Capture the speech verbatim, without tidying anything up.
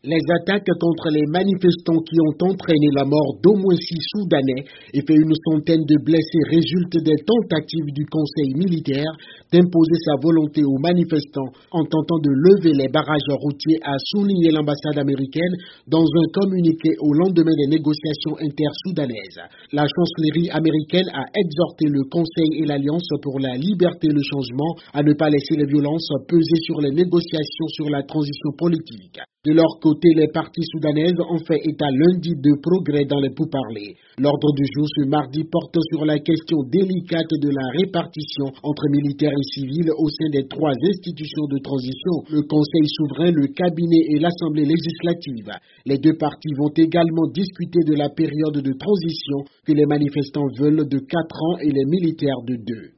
Les attaques contre les manifestants qui ont entraîné la mort d'au moins six Soudanais et fait une centaine de blessés résultent des tentatives du Conseil militaire d'imposer sa volonté aux manifestants en tentant de lever les barrages routiers, a souligné l'ambassade américaine dans un communiqué au lendemain des négociations intersoudanaises. La chancellerie américaine a exhorté le Conseil et l'Alliance pour la liberté et le changement à ne pas laisser les violences peser sur les négociations sur la transition politique. De leur côté, les parties soudanaises ont fait état lundi de progrès dans les pourparlers. L'ordre du jour ce mardi porte sur la question délicate de la répartition entre militaires et civils au sein des trois institutions de transition, le Conseil souverain, le cabinet et l'Assemblée législative. Les deux parties vont également discuter de la période de transition que les manifestants veulent de quatre ans et les militaires de deux.